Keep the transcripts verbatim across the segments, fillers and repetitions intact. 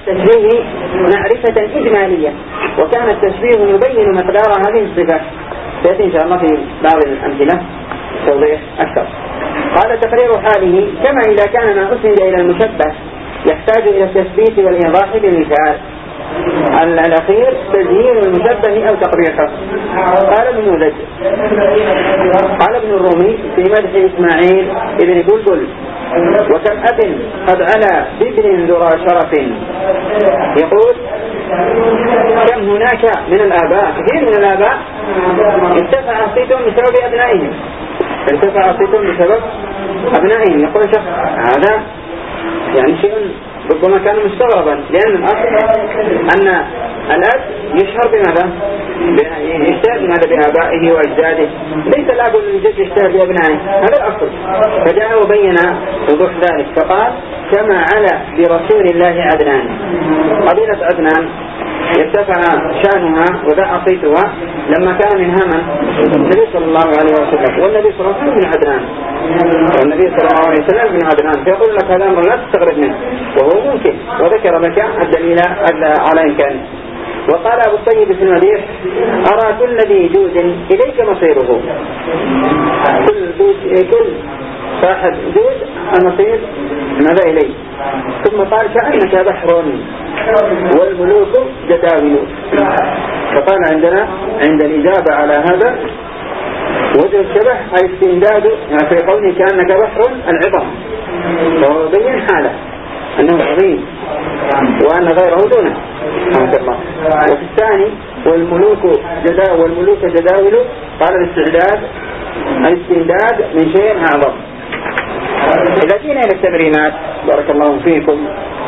التشبيه معرفة إجمالية، وكان التشبيه يبين مقدار هذه الصفة. سيأتي إن شاء الله في بعض الأمثلة توضيح أكثر. قال تقرير حاله كما إذا كان ما أسند إلى المشبه يحتاج إلى التثبيت والإيضاح بمثال. الأخير تزيين المشبه أو تقبيحه. قال نموذج، قال ابن الرومي في مدح إسماعيل ابن بلبل وكم أب قد علا بابن ذرى شرف، يقول كم هناك من الآباء، كثير من الآباء ارتفع صيتهم بسبب أبنائهم، ارتفع صيتهم بسبب أبنائهم. يقول شخص هذا يعني شيء ربما كان مستغربا، لأن الأصل أن الأب يشهر بماذا؟ يشتهر بماذا؟ بآبائه وأجداده، ليس الأب والجد يشتهر بأبنائه، هذا الأصل. فجاء وبين وضوح ذلك فقال كما على برسول الله عدنان. قبيلة عدنان ارتفع شأنها وذاع صيتها لما كان منها من؟ النبي صلى الله عليه وسلم، والنبي صلى الله عليه وسلم من عدنان، والنبي صلى الله عليه وسلم من عدنان. فيقول لك هذا أمر لا تستغرب منه، وهو ممكن، وذكر لك الدليل على إمكانه. وقال أبو الطيب في المديح أرى كل ذي جود إليك مصيره، كل, كل صاحب جود المصير ماذا إليه. ثم قال كأنك بحر والملوك جداول. فقال عندنا عند الإجابة على هذا وجه الشبه أي استمداد، يعني في قوله كأنك بحر العظم، وهو بين حاله أنه عظيم وأن غيره دونه رحمة الله. وفي الثاني والملوك جدا والملوك جداول قال الاستعداد الاستمداد من شيء أعظم. إذا جينا إلى التمرينات بارك الله فيكم،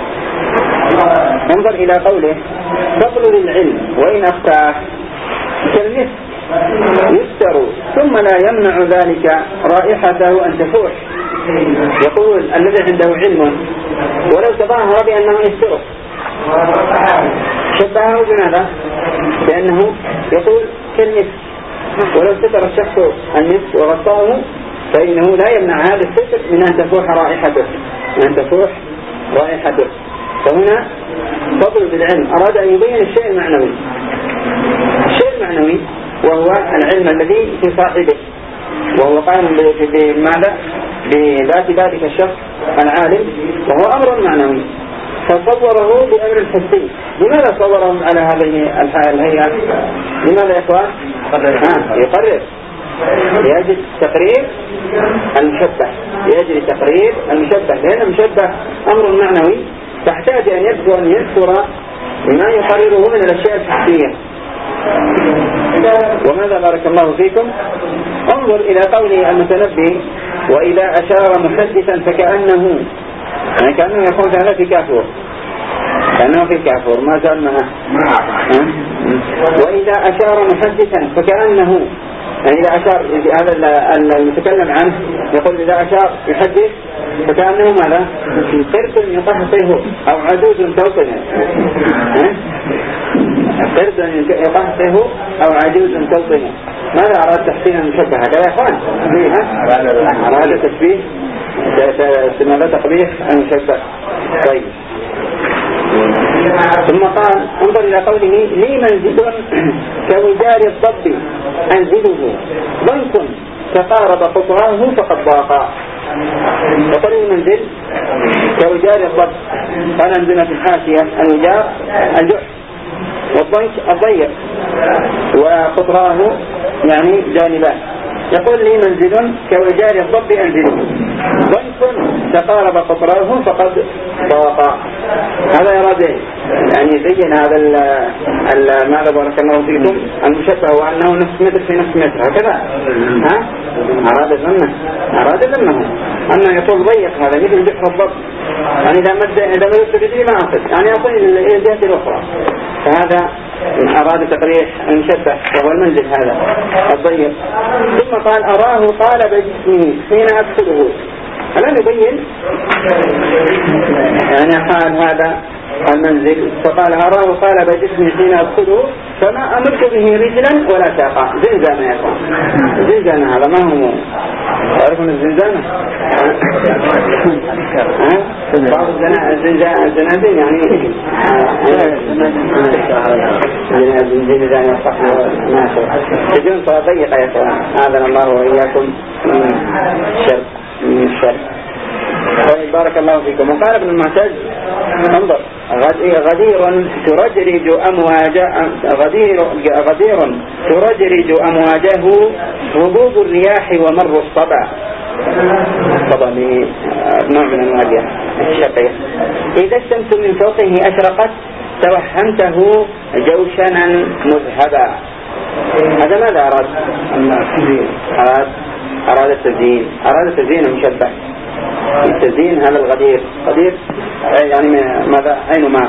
انظر إلى قوله فضل للعلم وإن أفتاه كالمثل يستر ثم لا يمنع ذلك رائحته أن تفوح. يقول الذي عنده علم ولو تظاهر بأنه يستره، شبهه بماذا؟ بأنه يقول كالمثل، ولو ستر الشخص النفس وغطاه فإنه لا يمنع هذا الستر من أن تفوح رائحته، من أن تفوح رائحته. فهنا فضل بالعلم أراد أن يبين الشيء المعنوي، الشيء المعنوي وهو العلم الذي في صاحبه، وهو قائم بماذا؟ بذات ذلك الشخص العالم، وهو أمر معنوي. فصوره بأمر الحسي. لماذا صورهم على هذه الهيئة؟ لماذا يا إخوان؟ آه يقرر يجب تقرير المشبه، يجب تقرير المشبه، لأن المشبه أمر معنوي تحتاج أن يذكر أن يذكر ما يقرره من الأشياء الحسية. وماذا بارك الله فيكم؟ انظر إلى قوله المتنبي وإذا أشار محدثا فكأنه، يعني كأنه يكون هذا في كافور، كأنه في كافور ما زال معه. وإذا أشار محدثا فكأنه، يعني إذا أشار هذا المتكلم عنه يقول إذا أشار يحدث فكأنه ماذا؟ قرد يقهقه أو عجوز توطن، قرد يقهقه أو عجوز توطن. ماذا أراد تحسين المشبه هذا يا أخوان؟ أراد تشبيه ماذا؟ تقبيح المشبه. طيب ثم قال انظر إلى قوله لي منزل كوجار الضب أنزله ضنك تقارب قطراه فقد ضاقا. وقال المنزل كوجار الضب، قال عندنا في الحاشية الوجار الجحر، والضنك الضيق، وقطراه يعني جانبان. يقول لي منزل كوجار الضب أنزله ضنك تقارب قطراه فقد ضاقا. هذا يراد يعني يزين هذا ال ماذا بارك الله فيكم المشبه وأنه نصف متر في نصف متر هكذا. ها أراد ذمه، أراد ذمه أنه يطول ضيق، هذا مثل جحر الضب، يعني إذا مد إذا مدت بدي ما أصل، يعني أصل إلى الجهة الأخرى. فهذا أراد تقريح المشبه وهو المنزل هذا الضيق. ثم قال أراه قال بجسمه حين أدخله. ألا نبين يعني حال هذا المنزل؟ فقال أراه قال بجسمه حين أدخله فما أمد به رجلا ولا ساقا. زنزانة يا أخوان، زنزانة هذا ما هو تعرفون الزنزانة؟ بعض الزنازين يعني الزنزانة الصحة سجون ضيقة يا اخوان، آذن الله وإياكم من الشر من الشر. طيب بارك الله فيكم. وقال ابن المعتز انظر: غدير ترجرج أمواجه غدير غدير ترجرج أمواجه هبوب الرياح ومر الصبا. الصبا نوع من أنواع الشقيق. إذا الشمس من فوقه أشرقت توهمته جوشنا مذهبا. هذا ماذا أراد؟ أراد أراد التزيين أراد التزيين المشبه. التزيين هذا الغدير غدير يعني ماذا؟ عين ماء.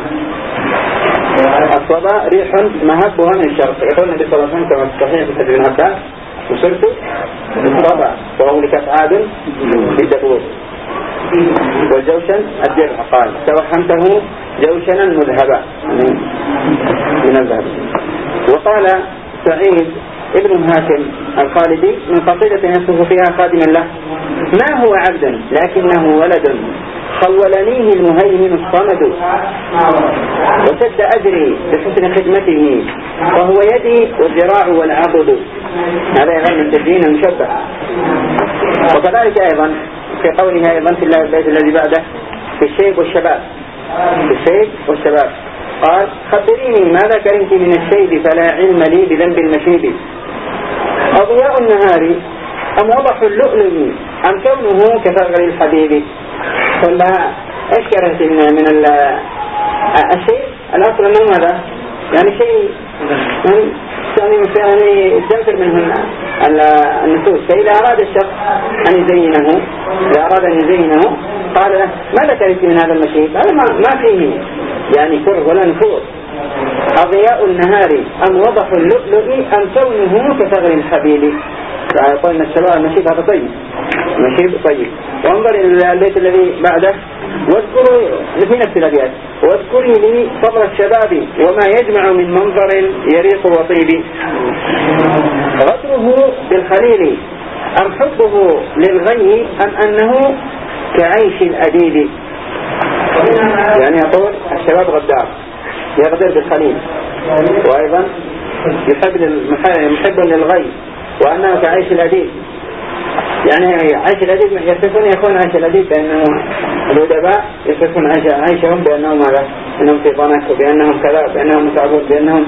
الصبا ريح مهبها من الشرق. يقول النبي صلى الله عليه وسلم كما في الصحيح في حديث ابن عباس: وصرت بالصبا وأولكت عاد بالدبور. والجوشن الدرع قال توهمته جوشنا مذهبا من الذهب. وقال سعيد ابن هاشم الخالدي من قصيدة يصف فيها خادما له: ما هو عبد لكنه ولد خولنيه المهيمن الصمد، وسد أجري بحسن خدمته وهو يدي والذراع والعضد. هذا يغني التزيين المشبه. وكذلك أيضا في قوله أيضا في البيت الذي بعده: في الشيب والشباب في الشيب والشباب قال: خبريني ماذا كرمت من الشيب فلا علم لي بذنب المشيب. أضياء النهار أم وضح اللؤلؤ أم كونه كثغر الحبيب. فلا إيش كرهت من الشيء؟ الأصل أنه ماذا؟ يعني شيء يعني يعني يستنفر منه النفوس. فإذا أراد الشخص أن يزينه إذا أراد أن يزينه قال له: ماذا كرهت من هذا المشيب؟ هذا ما فيه يعني كره ولا نفور. أضياء النهار أم وضح اللؤلؤ أم كونه كثغر الحبيب. فقال الشباب المشيب هذا طيب، مشيب طيب. وانظر إلى البيت الذي بعده: واذكروا في نفس الأبيات: واذكري لي صبر الشباب وما يجمع من منظر يريق وطيب. غدره بالخليل أم حبه للغي أم أنه كعيش الأديب. يعني يقول الشباب غدار يغدر بالخليل، وأيضا يحب محب للغي وأنه كعيش الأديب. يعني عيش الأديب يصفون يكون عيش الأديب بأنه الأدباء يصفون عيشهم بأنهم ماذا؟ أنهم في ضنك وبأنهم كذا بأنهم متعبون بأنهم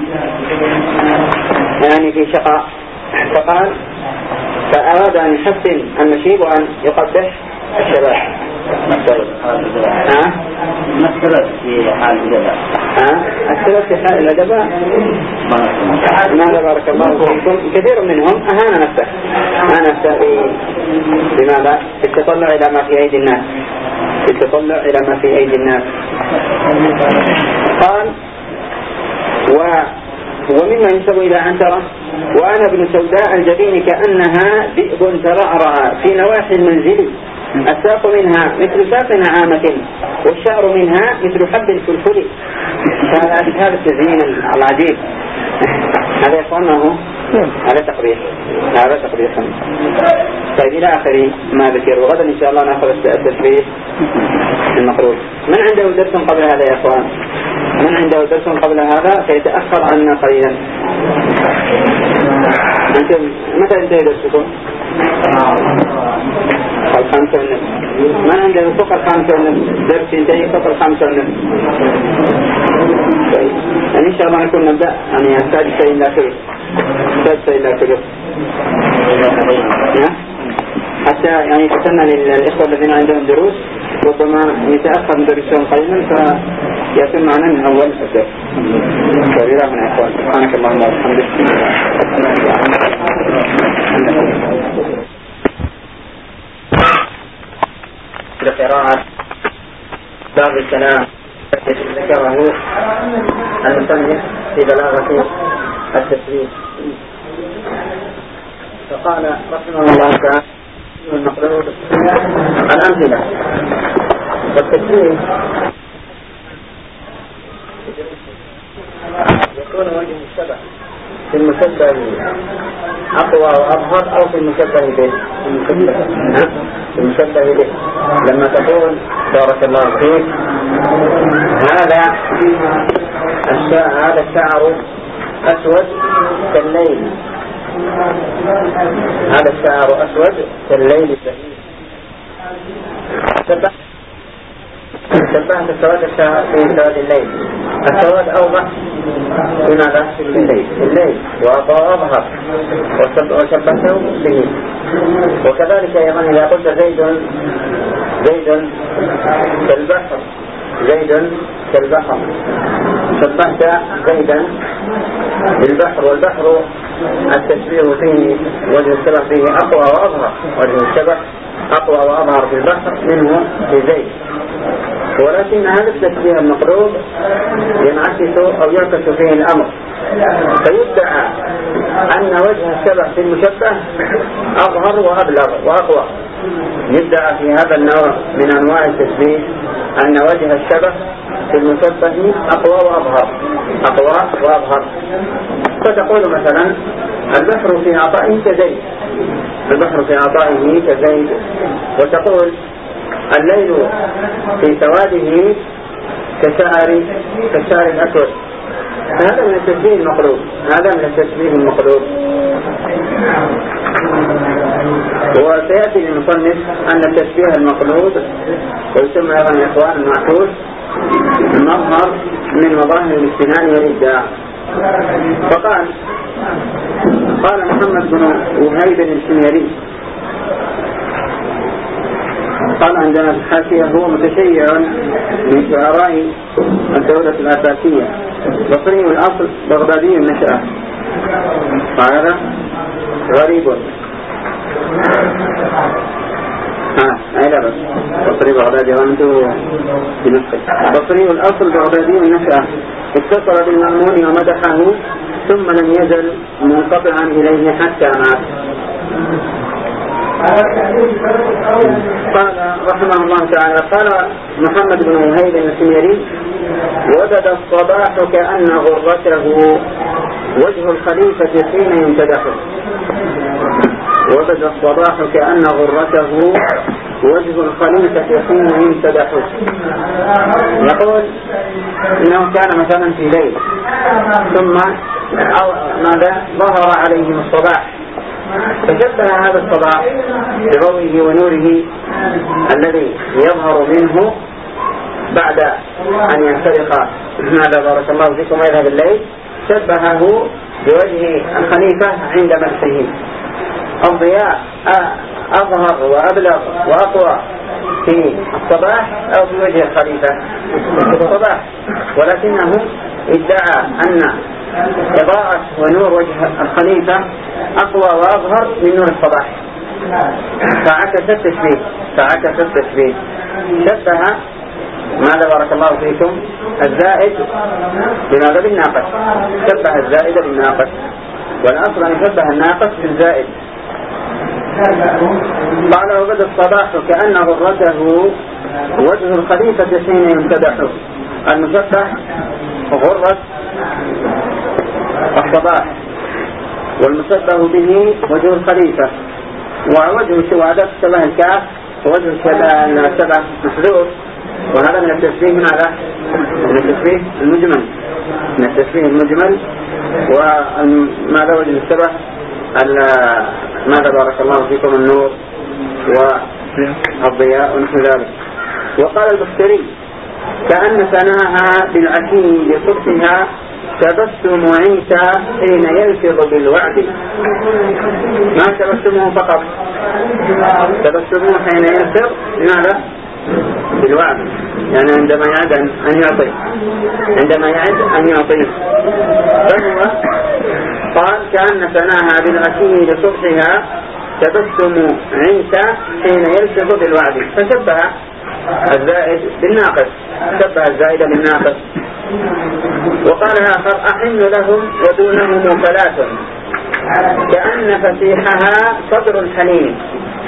يعني في شقاء. فقال فأراد أن يحسن المشيب وأن يقبح الشباب. ها؟ ما السبب في حال الأدباء؟ ها؟ السبب في حال الأدباء ماذا بارك الله فيكم؟ كثير منهم أهان نفسه أهان نفسه بماذا؟ التطلع إلى ما في أيدي الناس التطلع إلى ما في أيدي الناس. قال: و ومما ينسب إلى عنترة: وأنا ابن سوداء الجبين كأنها ذئب ترعرع في نواحي المنزل، الساق منها مثل ساق نعامة والشعر منها مثل حب الفلفل. هذا التزيين العجيب. هذا يصنعه هذا تقريح هذا تقريح. طيب إلى آخر ما ذكر. وغدا إن شاء الله نأخذ التشبيه المقروض. من عنده درس قبل هذا يا أخوان؟ من عنده درس قبل هذا سيتأخر عنا قليلا. أنتم متى انتهي درسكم؟ الخامسة والنصف. من عنده فوق الخامسة والنصف درس ينتهي فوق الخامسة والنصف. طيب يعني إن شاء الله نكون نبدأ يعني السادسة إلى ثلث السادسة إلى ثلث حتى يعني تسنى للإخوة الذين عندهم دروس ربما يتأخر مدرسهم قليلا فيتم معنا من أول الدرس. كبيرا من أخوان. سبحانك اللهم وبحمدك. لقراءة باب السلام ذكره المصنف في بلاغة التسليم. فقال رحمه الله تعالى المقصود الأمثلة والتسليم يكون وجه الشبه في المشبه أقوى وأظهر أو في المشبه به؟ في المشبه به. لما تقول بارك الله فيك هذا هذا الشعر أسود كالليل، هذا الشعر أسود كالليل شبهت سواد الشعر في سواد الليل. السواد أوضح بماذا؟ في الليل الليل وأظهر وشبهته به. وكذلك أيضا إذا قلت زيد زيد كالبحر، زيد كالبحر، شبهت زيدا بالبحر، والبحر التشبيه فيه وجه الشبه فيه أقوى وأظهر، وجه الشبه أقوى وأظهر في البحر منه في زيد. ولكن هذا التشبيه المقلوب ينعكس أو يعكس فيه الأمر، فيدعى أن وجه الشبه في المشبه أظهر وأبلغ وأقوى. يدعى في هذا النوع من أنواع التشبيه أن وجه الشبه في المشبه أقوى وأظهر، أقوى وأظهر. فتقول مثلا البحر في عطائه كزيد، البحر في عطائه كزيد، وتقول الليل في سواده كشعر كشعر الأسود. هذا من التشبيه المقلوب، هذا من التشبيه المقلوب. وسيأتي للمصنف أن التشبيه المقلوب ويسمى أيضا الإخوان المعكوس مظهر من مظاهر الاستنان والإبداع. فقال قال محمد بن وهيب الحميري قال عندنا في الحاشية هو متشيع من شعراء الدولة العباسية، بصري الأصل بغدادي النشأة، وهذا غريب. ها أي لا بس بصري بغدادي وأنتم بنفسك. بصري الأصل بغدادي النشأة، اتصل بالمأمون ومدحه ثم لم يزل منقطعا إليه حتى مات. قال رحمه الله تعالى قال محمد بن وهيب الحميري وبدا الصباح كأن غرته وجه الخليفة حين يمتدح، وبدا الصباح كأن غرته وجه الخليفة حين يمتدح. يقول إنه كان مثلا في ليل ثم أو ماذا ظهر عليهم الصباح، فشبه هذا الصباح بضوئه ونوره الذي يظهر منه بعد أن ينفرق ماذا بارك الله فيكم يذهب الليل، شبهه بوجه الخليفة عند مسه. الضياء أظهر وأبلغ وأقوى في الصباح أو في وجه الخليفة في الصباح، ولكنه ادعى أن إضاءة ونور وجه الخليفة أقوى وأظهر من نور الصباح، فعكس التشبيه فعكس التشبيه شبه ماذا بارك الله فيكم الزائد بماذا؟ بالناقص، شبه الزائد بالناقص، والأصل أن يشبه الناقص بالزائد. قال وبدا الصباح كأن غرته وجه الخليفة حين يمتدح. المشبه غرة الصباح، والمشبه به وجه الخليفة، ووجه شوادة شبه الكاف ووجه الشبه محذوف، وهذا من التشبيه ماذا؟ من التشبيه المجمل، من التشبيه المجمل. وماذا وجه الشبه ماذا بارك الله فيكم النور والضياء ونحو ذلك. وقال البختري كأن ثناها بالعشي لصبحها تبسم عيسى حين يلفظ بالوعد. ما تبسمه فقط، تبسمه حين يلفظ بماذا؟ بالوعد، يعني عندما يعد أن يعطي، عندما يعد أن يعطيه. فهو قال كأن ثناها بالعشي لصبحها تبسم عيسى حين يلفظ بالوعد، فشبه الزائد بالناقص، شبه الزائد بالناقص. وقال آخر أحن لهم ودونهم ثلاث كأن فسيحها صدر الحليم.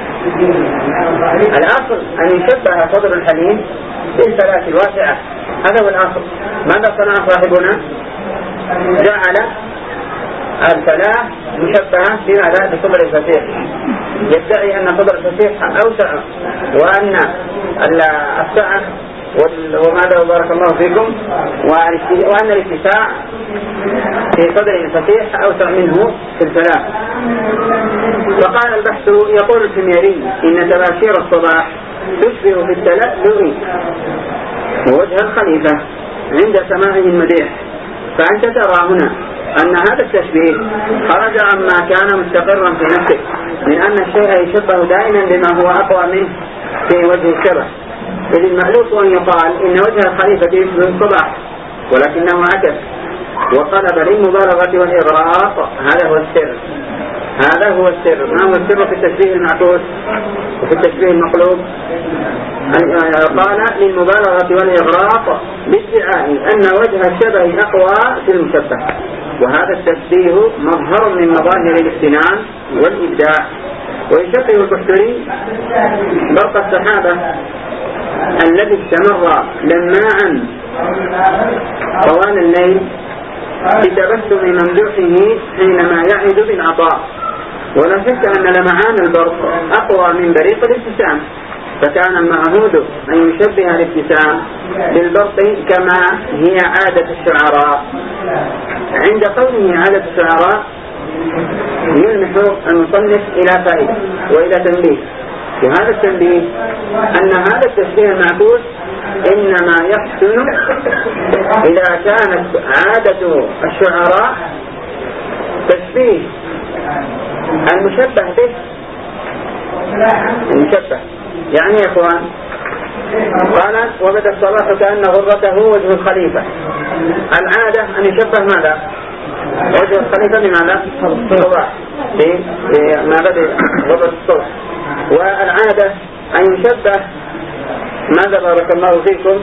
الأصل أن يشبه صدر الحليم بالثلاث الواسعة، هذا هو الأصل. ماذا صنع صاحبنا؟ جعل الفلاح مشبهة بماذا؟ بصدر الفسيح. يدعي أن صدر الفسيح أوسع وأن السعة وماذا بارك الله فيكم وأن الاتساع في صدر الفسيح أوسع منه في الفلاح. فقال البحث يقول الحميري إن تباشير الصباح تشبه في التلألؤ ووجه الخليفة عند سماعه المديح. فأنت ترى هنا أن هذا التشبيه خرج عما كان مستقرا في نفسه من أن الشيء يشبه دائما بما هو أقوى منه في وجه الشبه، إذ المألوف أن يقال إن وجه الخليفة يشبه الصباح ولكنه عكس وطلب للمبالغة والإغراء. هذا هو السر، هذا هو السر. ما هو السر في التشبيه المعكوس وفي التشبيه المقلوب؟ قال للمبالغة والإغراء بادعاء أن وجه الشبه أقوى في المشبه، وهذا التشبيه مظهر من مظاهر الافتنان والإبداع. ويشبه البحتري برق السحابة الذي استمر لماعا طوال الليل بتبسم ممدوحه حينما يعد بالعطاء. ولا شك أن لمعان البرق أقوى من بريق الابتسام، فكان المعهود أن يشبه الابتسام بالبرق كما هي عادة الشعراء. عند قوله عادة الشعراء يلمح المصنف إلى فائدة وإلى تنبيه، وهذا التنبيه أن هذا التشبيه المعكوس إنما يحسن إذا كانت عادة الشعراء تشبيه المشبه به المشبه. يعني يا إخوان قال وبدأ الصباح كأن غرته وجه الخليفة. العادة أن يشبه ماذا؟ وجه الخليفة بماذا؟ الصباح بماذا؟ بغرة الصبح. والعادة أن يشبه ماذا بارك الله فيكم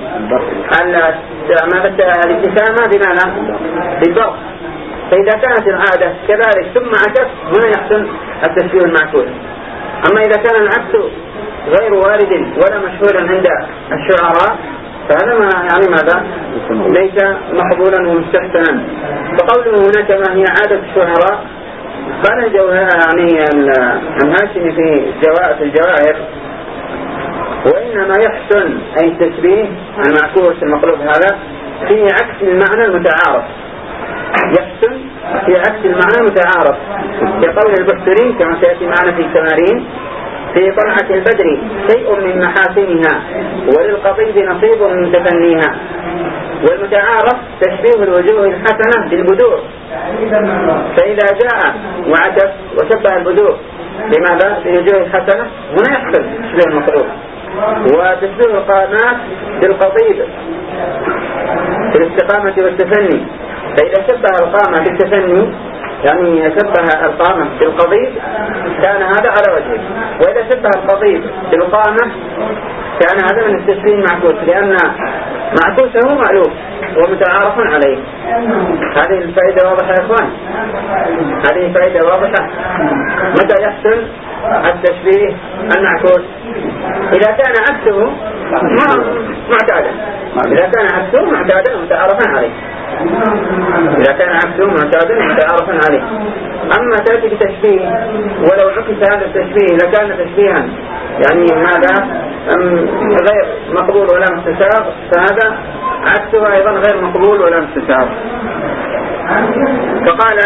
الابتسامة بماذا؟ بالبرق. فإذا كانت العادة كذلك ثم عكس هنا يحسن التشبيه المعكوس. أما إذا كان العكس غير وارد ولا مشهورا عند الشعراء فهذا ما يعني ماذا؟ ليس مقبولا ومستحسنا. فقوله هنا كما هي عادة الشعراء قال يعني الهاشمي في جواء في الجواهر وإنما يحسن أي التشبيه المعكوس المقلوب هذا في عكس المعنى المتعارف. يحسن في عكس المعنى المتعارف كقول البحتري كما سيأتي معنا في التمارين في طلعة البدر شيء من محاسنها وللقضيب نصيب من تفنيها. والمتعارف تشبيه الوجوه الحسنة بالبدور، فإذا جاء وعكس وشبه البدور لماذا؟ بالوجوه الحسنة هنا يحصل تشبيه المقلوب. وتشبيه القامات بالقضيب في الاستقامة والتفني، فإذا شبه القامة بالتفني يعني شبه القامة بالقضيب كان هذا على وجهه، وإذا شبه القضيب بالقامة كان هذا من التشبيه المعكوس لأن معكوسه معلوف ومتعارف عليه. هذه الفائدة واضحة يا إخوان، هذه فائدة واضحة. متى يحصل التشبيه المعكوس؟ إذا كان عكسه معتادا، إذا كان عكسه معتادا متعارفا عليه، إذا كان عكسه معتادا متعارفا عليه. أما تأتي بتشبيه ولو عكس هذا التشبيه لكان تشبيها يعني هذا غير مقبول ولا مستساغ، فهذا عكسه أيضا غير مقبول ولا مستساغ. فقال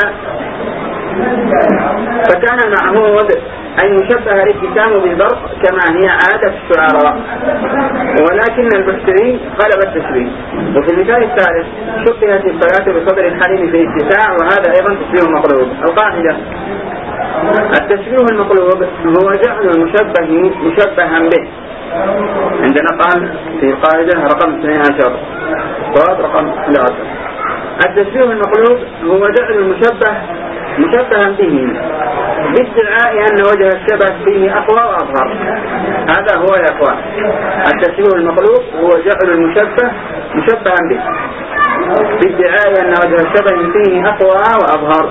فكان المعهود أن يشبه الابتسام بالبرق كما هي عادة الشعراء، ولكن البحتري قلب التشبيه. وفي المثال الثالث شبهت الصلاة بصدر الحليم في اتساع، وهذا أيضا تشبيه مقلوب. القاعدة التشبيه المقلوب هو جعل المشبه مشبها به. عندنا قال في القاعدة رقم اثنين عشر صاد رقم احد عشر. التشبيه المقلوب هو جعل المشبه مشبها به بادعاء أن وجه الشبه فيه أقوى وأظهر. هذا هو يا أخوان التشبيه المقلوب، هو جعل المشبه مشبها به بادعاء أن وجه الشبه فيه أقوى وأظهر.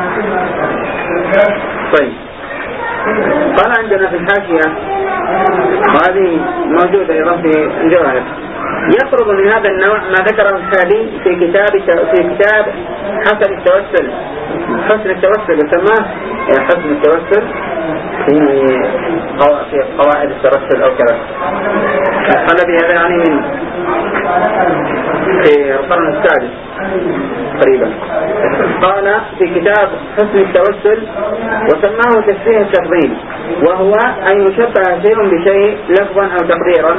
طيب قال عندنا في الحاشية وهذه موجودة أيضا في الجواهر يقرب من هذا النوع ما ذكره الحالي في كتاب في كتاب حسن التوسل حسن التوسل يسمى حسن التوسل في في قواعد التوسل أو كذا. قال بهذا يعني من في القرن السادس تقريبا. قال في كتاب حسن التوسل وسماه تشبيه التفضيل، وهو أن يشبه شيء بشيء لفظا أو تقديرا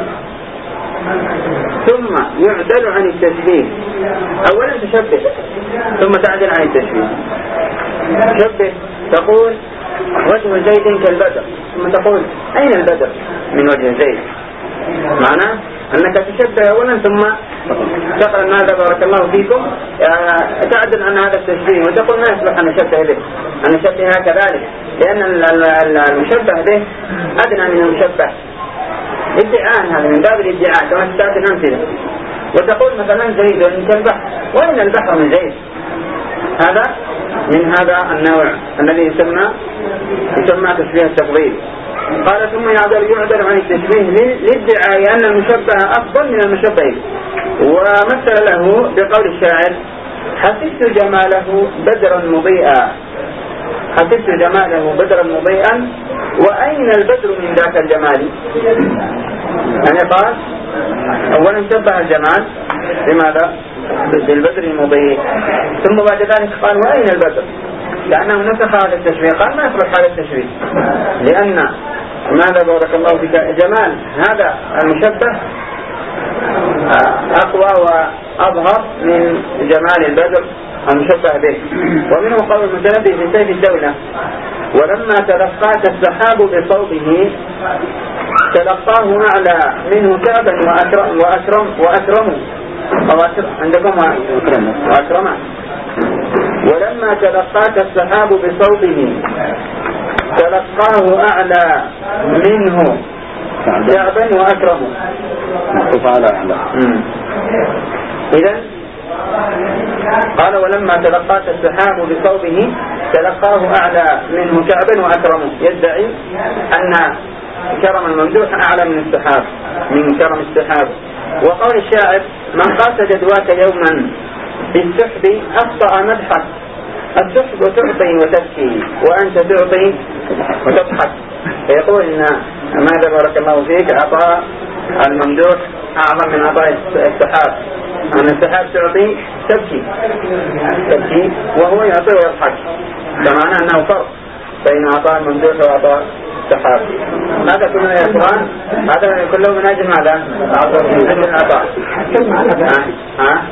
ثم يعدل عن التشبيه. أولا تشبه ثم تعدل عن التشبيه. تشبه تقول وجه زيد كالبدر، ثم تقول أين البدر من وجه زيد؟ معناه أنك تشبه أولا ثم تقول ماذا بارك الله فيكم تعدل عن هذا التشبيه وتقول ما يصلح أن نشبه به، أن نشبهها كذلك، لأن المشبه به أدنى من المشبه. ادعاء هذا من باب الادعاء كما تستعد الأمثلة. وتقول مثلا زيد كالبحر، وين البحر من زيد؟ هذا من هذا النوع الذي يسمى يسمى تشبيه التفضيل. قال ثم يعدل يعدل عن التشبيه للادعاء أن المشبه أفضل من المشبه. ومثل له بقول الشاعر حسبت جماله بدرا مضيئا، حسبت جماله بدرا مضيئا وأين البدر من ذاك الجمال؟ يعني قال أولا شبه الجمال بماذا؟ بالبدر المضيء، ثم بعد ذلك قال وأين البدر؟ لأنه نسخ هذا التشبيه، قال ما يصلح هذا التشبيه، لأن ماذا بارك الله فيك جمال هذا المشبه أقوى وأظهر من جمال البدر المشبه به. ومنه قول المتنبي في سيف الدولة ولما تلقاك السحاب بصوته تلقاه أعلى منه كعبا وأكرم وأكرم وأكرم عندكم وأكرم. ولما تلقاك السحاب بصوته تلقاه أعلى منه كعبا وأكرم. إذن قال ولما تلقاك السحاب بصوبه تلقاه أعلى منه كعبا وأكرمه، يدعي أن كرم الممدوح أعلى من السحاب من كرم السحاب. وقول الشاعر من قاس جدواك يوما بالسحب أخطأ مدحك، السحب تعطي وتبكي وأنت تعطي وتضحك. فيقول إن ماذا بارك الله فيك عطاء الممدوح أعظم من عطاء السحاب، أن السحاب تعطي تبكي تبكي وهو يعطي ويضحك، فمعنى أنه فرق بين عطاء الممدوح وعطاء السحاب. هذا كله يا إخوان، هذا كله من أجل ماذا؟ من أجل العطاء. ها؟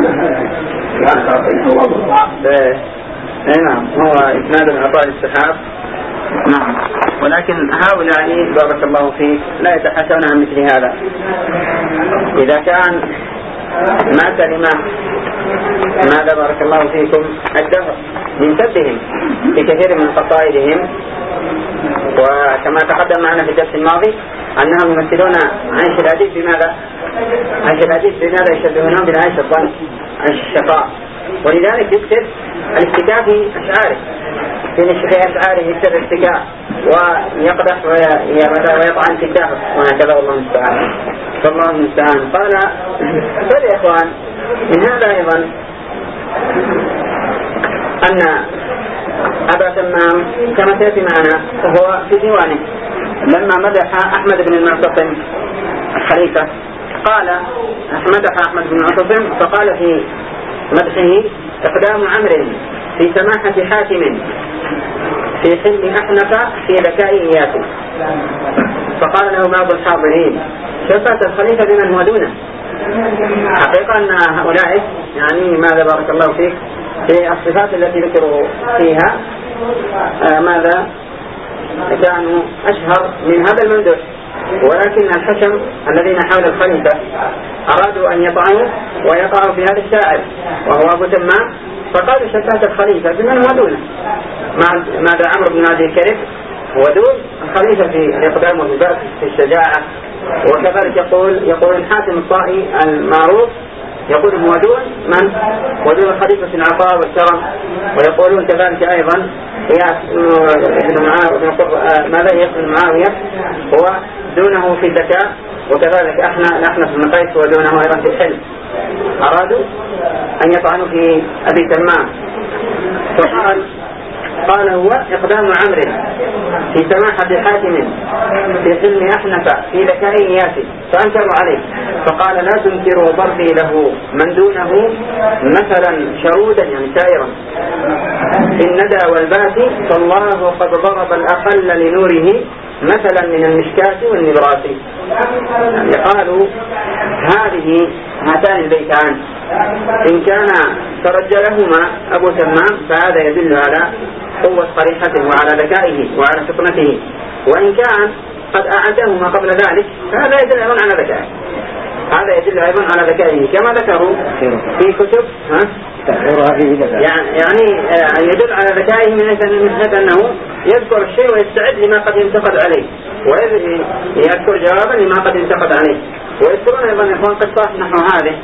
نعم هو إسناد العطاء للسحاب. نعم، ولكن هؤلاء بارك الله فيك لا يتحاشون عن مثل هذا. إذا كان ما سلم ماذا بارك الله فيكم الدهر من سبهم في كثير من قصائدهم، وكما تقدم معنا في الدرس الماضي أنهم يمثلون عيش الحديث بماذا؟ عيش الحديث بماذا يشبهونه بالعيش الضنك، عيش الشقاء. ولذلك يكتب الاستكاء في أشعاره، في أشعاره يكتب الاستكاء ويقدح ويطعن في الدهر وهكذا، والله المستعان. فالله المستعان. قال فيا إخوان من هذا أيضا أن أبا تمام كما سيأتي معنا وهو في ديوانه لما مدح أحمد بن المعتصم الخليفة قال مدح أحمد بن المعتصم فقال في مدحه إقدام عمرو في سماحة حاتم في حلم أحنف في ذكاء إياس. فقال له بعض الحاضرين شفت الخليفة بمن هو دونه. حقيقة أن هؤلاء يعني ماذا بارك الله فيك في الصفات التي ذكروا فيها آه ماذا كانوا أشهر من هذا الممدوح، ولكن الحشم الذين حول الخليفة أرادوا أن يطعنوا ويقعوا في هذا الشاعر وهو أبو تمام، فقالوا شفت الخليفة بمن هو دونه. ماذا عمرو بن عبد الكريم هو دون الخليفة في الإقدام والبأس في الشجاعة. وكذلك يقول يقول حاتم الطائي المعروف يقول هو دون من؟ ودون الخليفة في العطاء والكرم. ويقولون كذلك أيضا ابن معاوية ماذا يقول معاوية هو دونه في الذكاء، وكذلك احنا نحن في المقايس ودونه أيضا في الحلم. أرادوا أن يطعنوا في أبي تمام فقال قال هو إقدام عمرو في سماحة حاتم في حلم أحنف في ذكائه ياسي فأنكروا عليه فقال لا تنكروا ضربي له من دونه مثلا شرودا يعني سائرا في الندى والبات فالله قد ضرب الأقل لنوره مثلا من المشكاة والنبراس. يعني قالوا هذه هاتان البيتان إن كان ترجلهما أبو تمام فهذا يدل على قوة قريحته وعلى ذكائه وعلى فطنته، وإن كان قد أعدهما قبل ذلك فهذا يدل أيضا على ذكائه هذا يدل أيضا على ذكائه كما ذكروا في كتب ها؟ يعني يدل على ذكائه من حيث أنه يذكر الشيء ويستعد لما قد ينتقد عليه ويذكر جوابا لما قد ينتقد عليه. ويذكرون أيضا إخوان قصة نحو هذه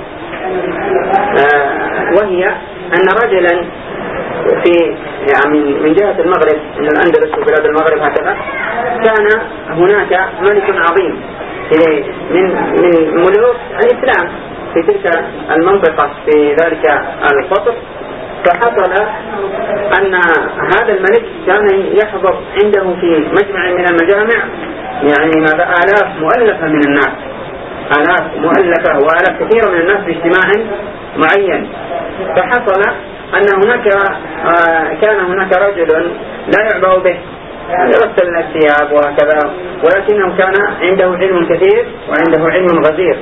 آه وهي أن رجلا في يعني من جهة المغرب من الأندلس وبلاد المغرب هكذا كان هناك ملك عظيم من من ملوك الإسلام في تلك المنطقة في ذلك الفترة. فحصل أن هذا الملك كان يحضر عنده في مجمع من المجامع يعني ماذا آلاف مؤلفة من الناس آلاف مؤلفة وآلاف كثيرة من الناس في اجتماع معين. فحصل أن هناك آه كان هناك رجل لا يعبأ به يغسل الثياب وهكذا ولكنه كان عنده علم كثير وعنده علم غزير.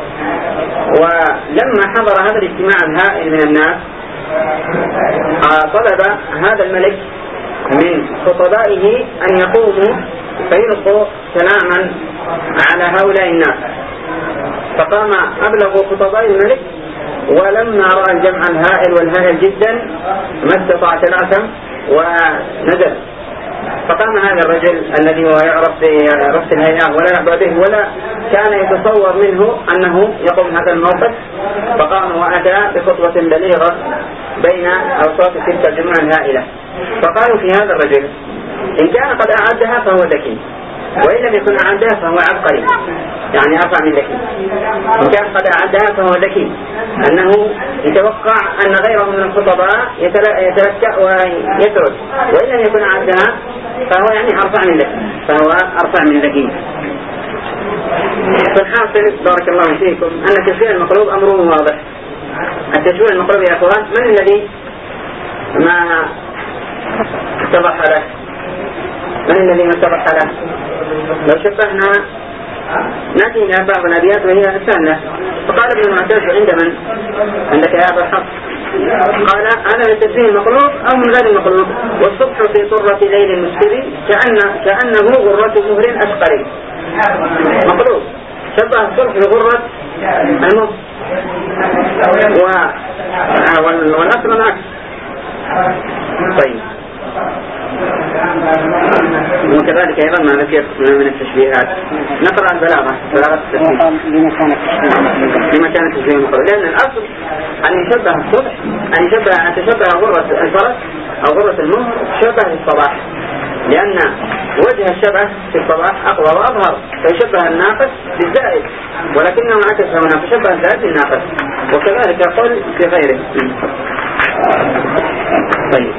ولما حضر هذا الاجتماع الهائل من الناس آه طلب هذا الملك من خطبائه أن يقوموا فيلقوا كلاما على هؤلاء الناس. فقام أبلغ خطباء الملك ولما رأى الجمع الهائل والهائل جدا ما استطاع تناسم ونزل. فقام هذا الرجل الذي هو يعرف برفس الهيئة ولا يعبأ به ولا كان يتصور منه أنه يقوم هذا الموقف فقام وأتى بخطوة بليغة بين أوساط تلك الجمع الهائلة. فقالوا في هذا الرجل إن كان قد أعدها فهو ذكي وإن لم يكن أعدها فهو عبقري يعني أرفع من ذكي. إن كان قد أعدها فهو ذكي أنه يتوقع أن غيره من الخطباء يتلكأ ويترك وإن لم يكن أعدها فهو يعني أرفع من ذكي فهو أرفع من ذكي. فالحاصل بارك الله فيكم أن التشريع المقلوب أمره واضح. التشريع المقلوب يا أخوان من الذي ما اتضح له من الذي ما اتضح له؟ لو شبهنا نأتي إلى بعض الأبيات وهي سهلة. فقال ابن المعتز عند من؟ عندك يا أبا الحق قال أنا بالتشبيه المقلوب أو من غير المقلوب والصبح في طرة ليل مسفر كأن كأنه غرة مهر أشقر. مقلوب شبه الصبح بغرة المهر والأصل العكس. طيب وكذلك أيضا ما ذكر من التشبيهات نقرأ البلاغة بلاغة التشبيه لما كانت تشبيه مقرر لأن الأصل أن يشبه الصبح أن يشبه أن تشبه غرة الفرس أو غرة المهر شبه الصباح لأن وجه الشبه في الصباح أقوى وأظهر فيشبه الناقص بالزائد ولكنه عكس هنا فشبه الزائد بالناقص وكذلك قل في غيره. طيب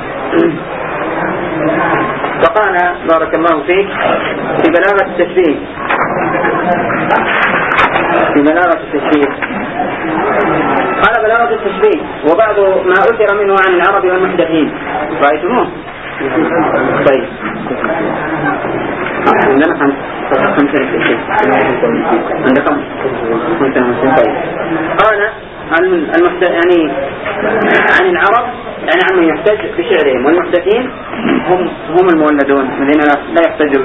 فقال بارك الله فيك في بلاغة التشبيه في بلاغة التشبيه قال بلاغة التشبيه وبعض ما أثر منه عن العرب والمحدثين رأيتموه؟ طيب عندنا خمس خمسة التشبيه عندكم خمسة. طيب قال المحدث يعني عن العرب يعني عمن يحتج بشعرهم والمحدثين هم هم المولدون الذين لا يحتجوا